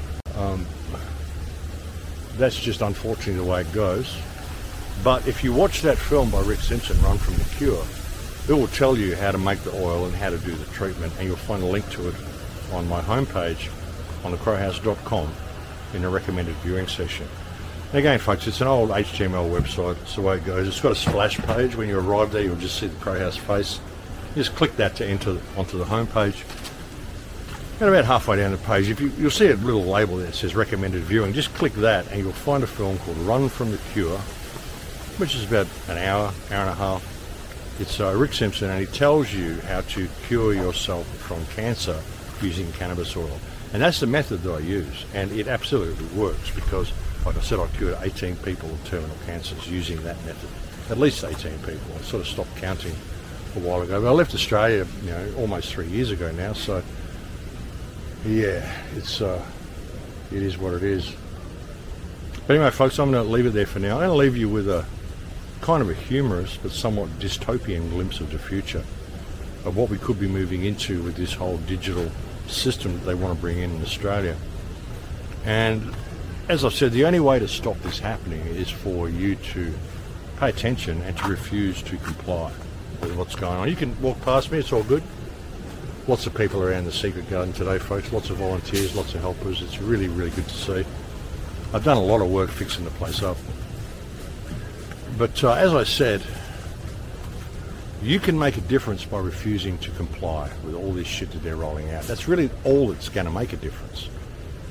that's just unfortunately the way it goes. But if you watch that film by Rick Simpson, Run from the Cure, it will tell you how to make the oil and how to do the treatment, and you'll find a link to it on my homepage on thecrowhouse.com in the recommended viewing section. And again, folks, it's an old HTML website. It's the way it goes. It's got a splash page. When you arrive there, you'll just see the Crow House face. You just click that to enter onto the homepage. And about halfway down the page, you'll see a little label there that says recommended viewing. Just click that and you'll find a film called Run from the Cure, which is about an hour and a half. It's Rick Simpson, and he tells you how to cure yourself from cancer using cannabis oil. And that's the method that I use, and it absolutely works because, like I said, I cured 18 people with terminal cancers using that method. At least 18 people. I sort of stopped counting a while ago. But I left Australia, almost 3 years ago now, so yeah, it is what it is. But anyway, folks, I'm going to leave it there for now. I'm going to leave you with a kind of a humorous but somewhat dystopian glimpse of the future of what we could be moving into with this whole digital system that they want to bring in Australia. And as I've said, the only way to stop this happening is for you to pay attention and to refuse to comply with what's going on. You can walk past me, it's all good. Lots of people around the Secret Garden today, folks, lots of volunteers, lots of helpers. It's really, really good to see. I've done a lot of work fixing the place up. But as I said, you can make a difference by refusing to comply with all this shit that they're rolling out. That's really all that's going to make a difference.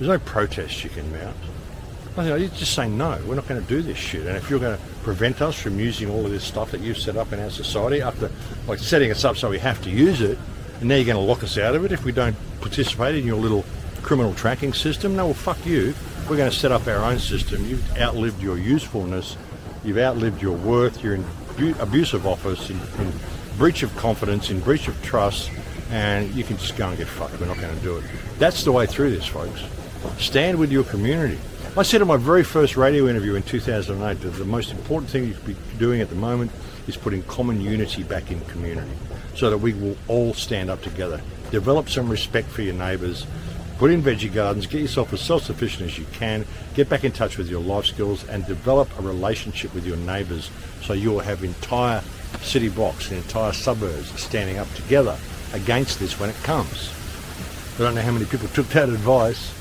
There's no protest you can mount. You just say no, we're not going to do this shit. And if you're going to prevent us from using all of this stuff that you've set up in our society, after like setting us up so we have to use it, and now you're going to lock us out of it if we don't participate in your little criminal tracking system, no, well, fuck you. We're going to set up our own system. You've outlived your usefulness. You've outlived your worth. You're in abuse of office, in breach of confidence, in breach of trust, and you can just go and get fucked. We're not going to do it. That's the way through this, folks. Stand with your community. I said in my very first radio interview in 2008 that the most important thing you could be doing at the moment is putting common unity back in community so that we will all stand up together. Develop some respect for your neighbours. Put in veggie gardens. Get yourself as self-sufficient as you can. Get back in touch with your life skills and develop a relationship with your neighbours so you'll have entire city blocks and entire suburbs standing up together against this when it comes. I don't know how many people took that advice.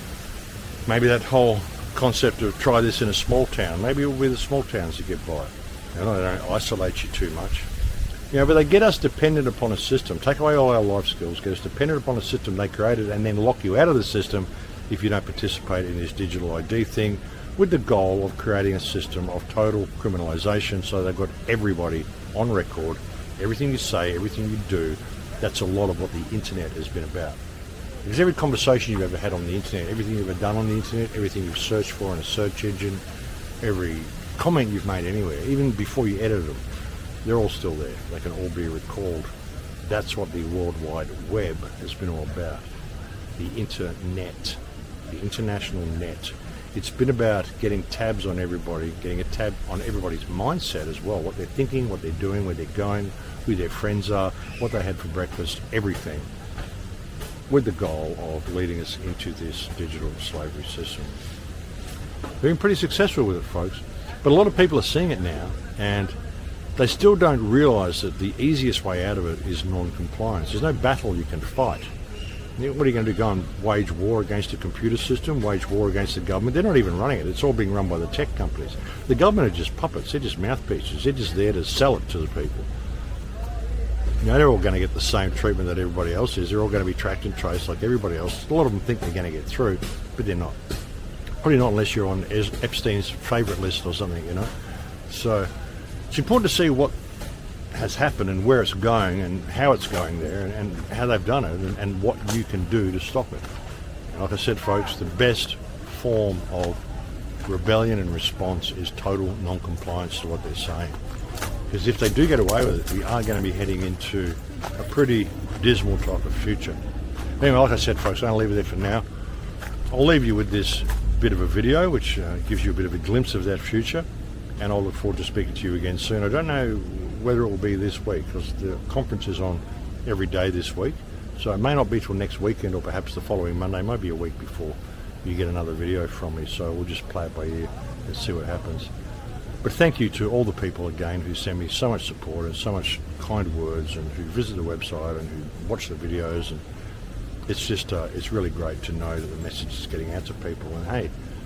Maybe that whole concept of try this in a small town, maybe it will be the small towns that get by. They don't isolate you too much. But they get us dependent upon a system, take away all our life skills, get us dependent upon a system they created and then lock you out of the system if you don't participate in this digital ID thing, with the goal of creating a system of total criminalisation so they've got everybody on record, everything you say, everything you do. That's a lot of what the internet has been about. Because every conversation you've ever had on the internet, everything you've ever done on the internet, everything you've searched for in a search engine, every comment you've made anywhere, even before you edit them, they're all still there. They can all be recalled. That's what the World Wide Web has been all about. The internet, the international net. It's been about getting tabs on everybody, getting a tab on everybody's mindset as well, what they're thinking, what they're doing, where they're going, who their friends are, what they had for breakfast, everything, with the goal of leading us into this digital slavery system. We've been pretty successful with it, folks. But a lot of people are seeing it now, and they still don't realise that the easiest way out of it is non-compliance. There's no battle you can fight. What are you going to do, go and wage war against a computer system, wage war against the government? They're not even running it. It's all being run by the tech companies. The government are just puppets. They're just mouthpieces. They're just there to sell it to the people. They're all going to get the same treatment that everybody else is. They're all going to be tracked and traced like everybody else. A lot of them think they're going to get through, but they're not. Probably not unless you're on Epstein's favourite list or something, So it's important to see what has happened and where it's going and how it's going there and how they've done it and what you can do to stop it. Like I said, folks, the best form of rebellion and response is total non-compliance to what they're saying. Because if they do get away with it, we are going to be heading into a pretty dismal type of future. Anyway, like I said, folks, I'm going to leave it there for now. I'll leave you with this bit of a video, which gives you a bit of a glimpse of that future. And I'll look forward to speaking to you again soon. I don't know whether it will be this week, because the conference is on every day this week. So it may not be till next weekend or perhaps the following Monday. It might be a week before you get another video from me. So we'll just play it by ear and see what happens. But thank you to all the people again who send me so much support and so much kind words and who visit the website and who watch the videos. And it's just, it's really great to know that the message is getting out to people. And hey,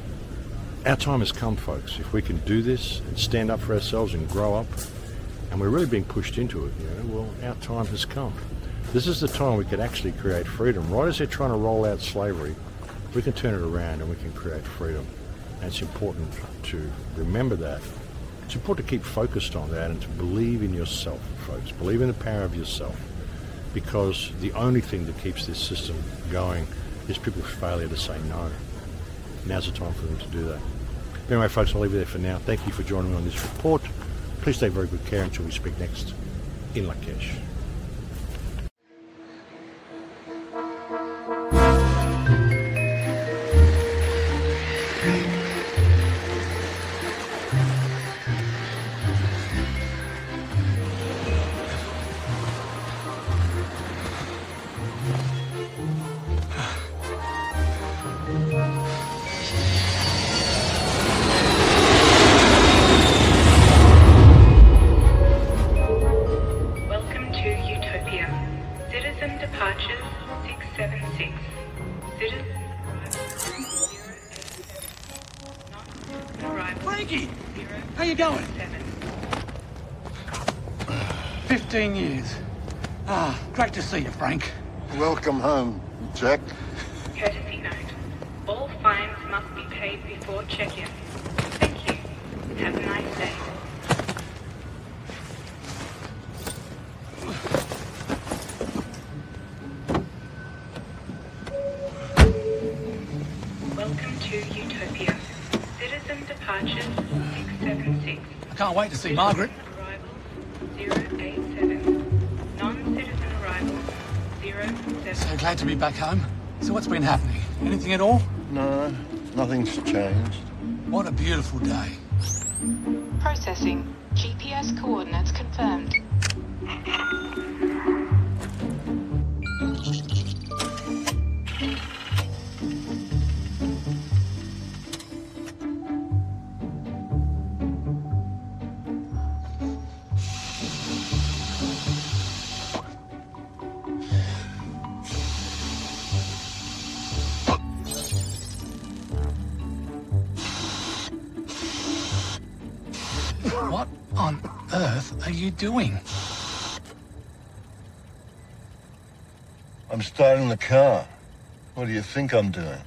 our time has come, folks. If we can do this and stand up for ourselves and grow up, and we're really being pushed into it, well, our time has come. This is the time we could actually create freedom. Right as they're trying to roll out slavery, we can turn it around and we can create freedom. And it's important to remember that. It's important to keep focused on that and to believe in yourself, folks. Believe in the power of yourself, because the only thing that keeps this system going is people's failure to say no. Now's the time for them to do that. Anyway, folks, I'll leave it there for now. Thank you for joining me on this report. Please take very good care until we speak next in Lakesh. Frankie, how you going? 15 years. Great to see you, Frank. Welcome home, Jack. Courtesy note. All fines must be paid before check-in. Thank you. Have a nice day. Welcome to Utopia. Citizen departures 676. I can't wait to see Margaret. Arrival 087. Non-citizen arrival 07. So glad to be back home. So what's been happening? Anything at all? No, nothing's changed. What a beautiful day. Processing. GPS coordinates confirmed. What on earth are you doing? I'm starting the car. What do you think I'm doing?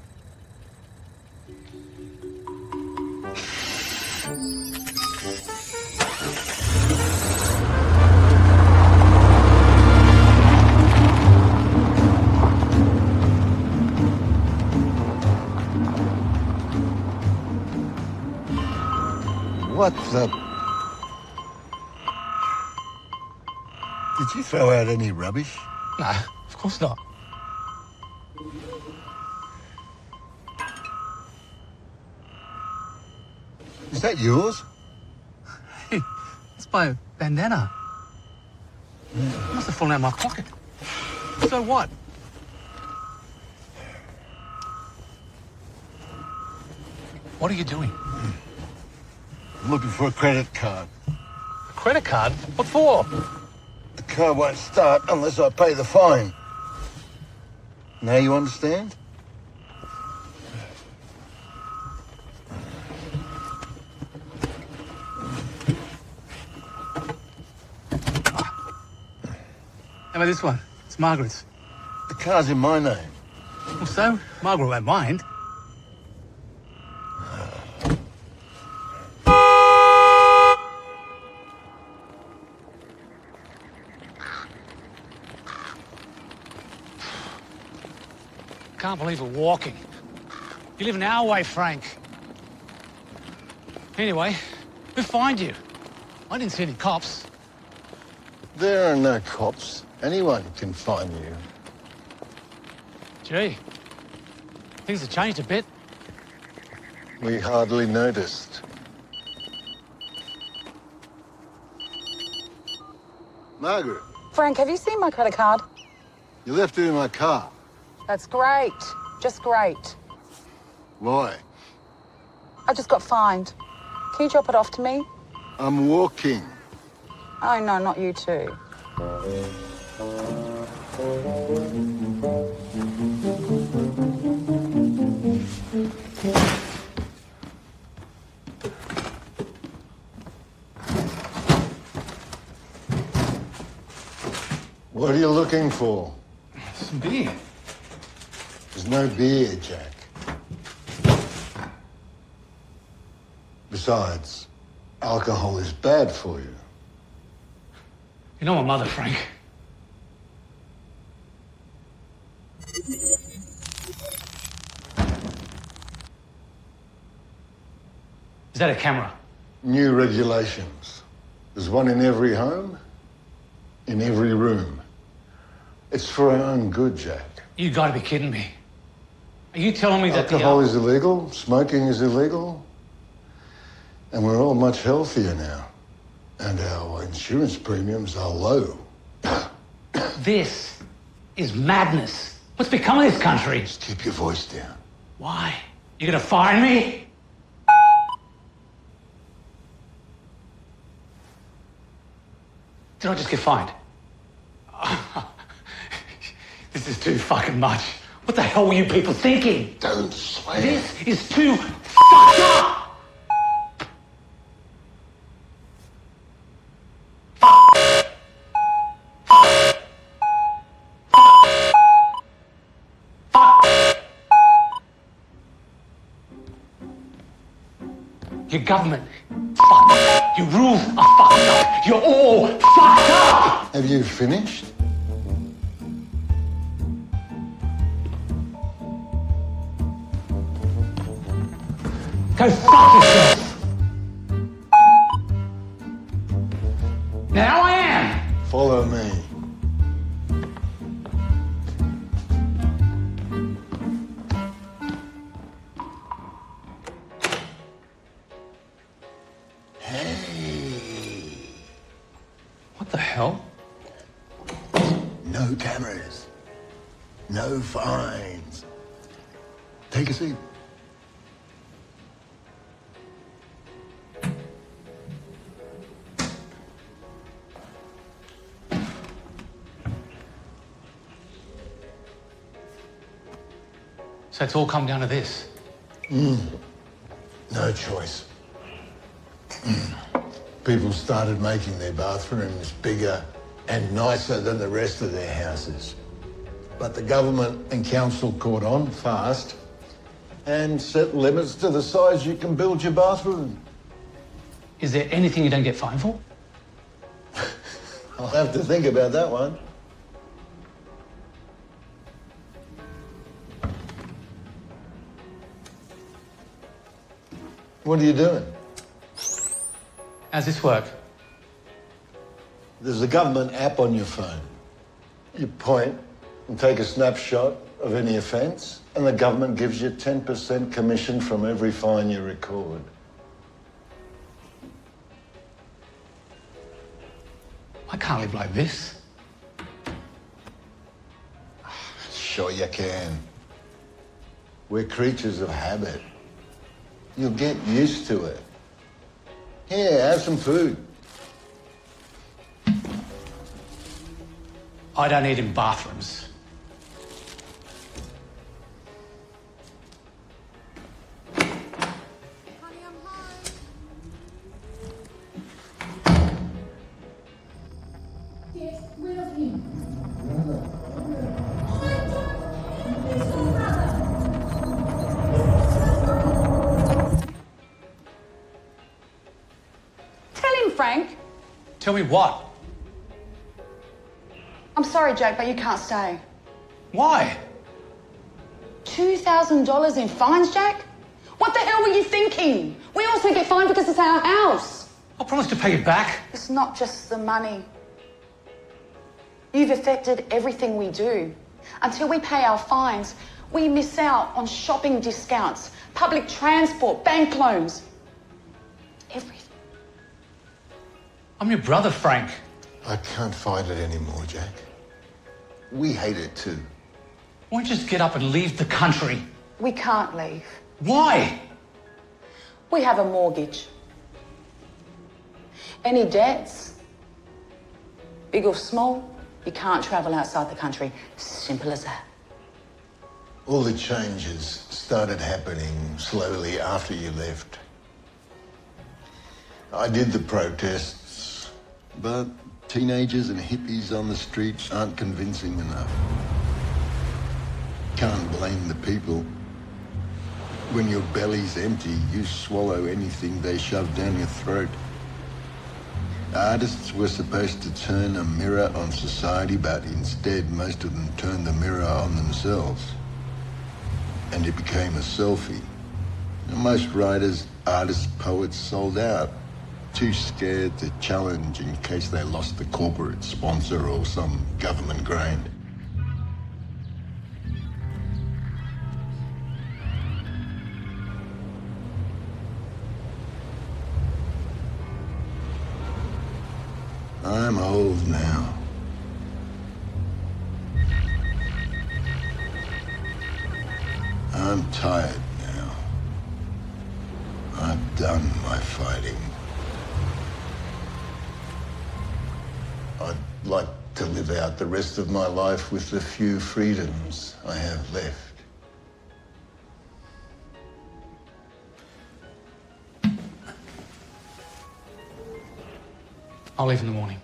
What the... Did you throw out any rubbish? No, of course not. Is that yours? Hey, it's my bandana. It must have fallen out of my pocket. So what? What are you doing? I'm looking for a credit card. A credit card? What for? The car won't start unless I pay the fine. Now you understand? How about this one? It's Margaret's. The car's in my name. Well, so? Margaret won't mind. Can't believe we're walking. You live an hour away, Frank. Anyway, who'll find you? I didn't see any cops. There are no cops. Anyone can find you. Gee, things have changed a bit. We hardly noticed. Margaret, Frank, have you seen my credit card? you left it in my car. That's great. Just great. Why? I just got fined. Can you drop it off to me? I'm walking. Oh, no, not you too. What are you looking for? Some beer. There's no beer, Jack. Besides, alcohol is bad for you. You know my mother, Frank. Is that a camera? New regulations. There's one in every home, in every room. It's for our own good, Jack. You gotta be kidding me. Are you telling me that alcohol is illegal, smoking is illegal, and we're all much healthier now. And our insurance premiums are low. This is madness. What's become of this country? Just keep your voice down. Why? You gonna fire me? Did I just get fined? This is too fucking much. What the hell were you people thinking? Don't swear. This is too fucked up! Your government, fucked up. Your rules are fucked up. You're all fucked up! Have you finished? Go fuck yourself! Now I am! Follow me. What the hell? No cameras. No fines. Take a seat. So it's all come down to this. No choice. People started making their bathrooms bigger and nicer than the rest of their houses. But the government and council caught on fast and set limits to the size you can build your bathroom. Is there anything you don't get fined for? I'll have to think about that one. What are you doing? How's this work? There's a government app on your phone. You point and take a snapshot of any offence, and the government gives you 10% commission from every fine you record. I can't live like this. Sure you can. We're creatures of habit. You'll get used to it. Here, have some food. I don't eat in bathrooms. Frank, Tell me what? I'm sorry, Jack, but you can't stay. Why? $2,000 in fines, Jack? What the hell were you thinking? We also get fined because it's our house. I promised to pay you back. It's not just the money. You've affected everything we do. Until we pay our fines, we miss out on shopping discounts, public transport, bank loans. Everything. I'm your brother, Frank. I can't fight it anymore, Jack. We hate it too. Why don't you just get up and leave the country? We can't leave. Why? We have a mortgage. Any debts, big or small, you can't travel outside the country. Simple as that. All the changes started happening slowly after you left. I did the protests, but teenagers and hippies on the streets aren't convincing enough. Can't blame the people. When your belly's empty, you swallow anything they shove down your throat. Artists were supposed to turn a mirror on society, but instead most of them turned the mirror on themselves. And it became a selfie. Most writers, artists, poets sold out, too scared to challenge in case they lost the corporate sponsor or some government grant. I'm old now. I'm tired now. I've done my fighting. I'd like to live out the rest of my life with the few freedoms I have left. I'll leave in the morning.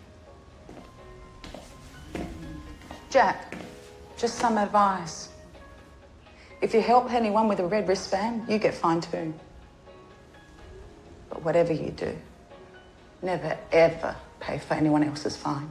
Jack, just some advice. If you help anyone with a red wristband, you get fined too. But whatever you do, never ever pay for anyone else's fine.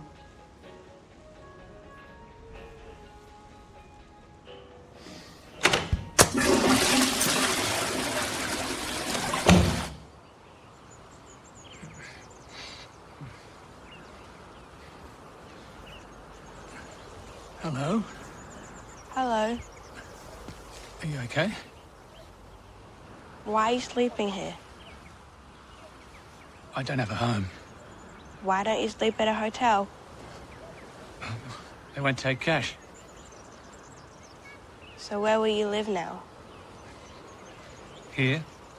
Hello? Hello. Are you okay? Why are you sleeping here? I don't have a home. Why don't you sleep at a hotel? They won't take cash. So where will you live now? Here?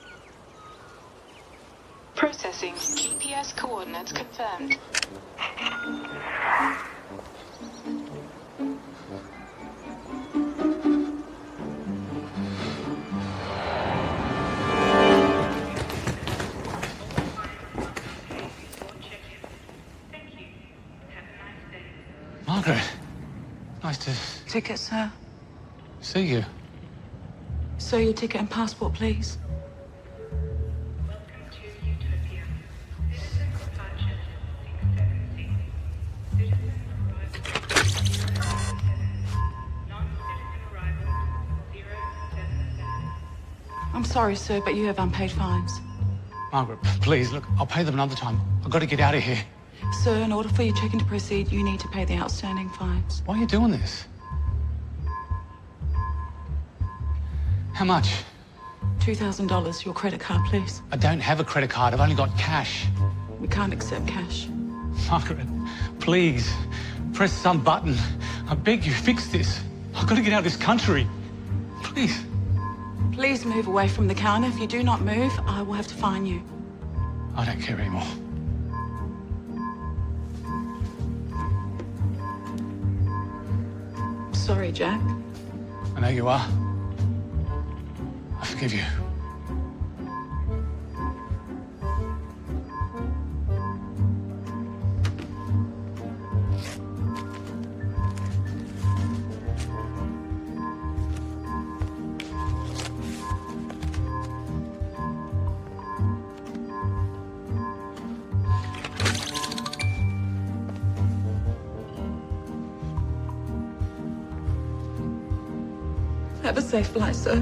Processing. GPS coordinates confirmed. Margaret, nice to Ticket, sir. see you. Sir, your ticket and passport, please. I'm sorry, sir, but you have unpaid fines. Margaret, please, look, I'll pay them another time. I've got to get out of here. Sir, in order for your check-in to proceed, you need to pay the outstanding fines. Why are you doing this? How much? $2,000, your credit card, please. I don't have a credit card. I've only got cash. We can't accept cash. Margaret, please, press some button. I beg you, fix this. I've got to get out of this country. Please. Please move away from the counter. If you do not move, I will have to fine you. I don't care anymore. Sorry, Jack. I know you are. I forgive you. Have a safe flight, sir.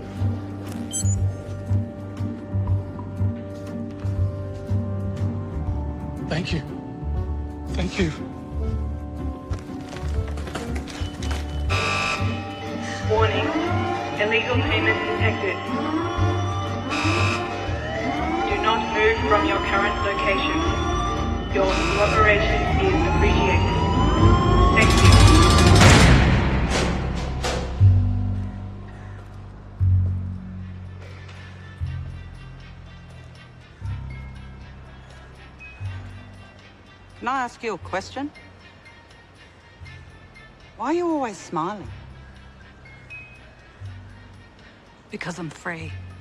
Thank you. Thank you. Warning. Illegal payment detected. Do not move from your current location. Your cooperation is appreciated. Thank you. Can I ask you a question? Why are you always smiling? Because I'm free.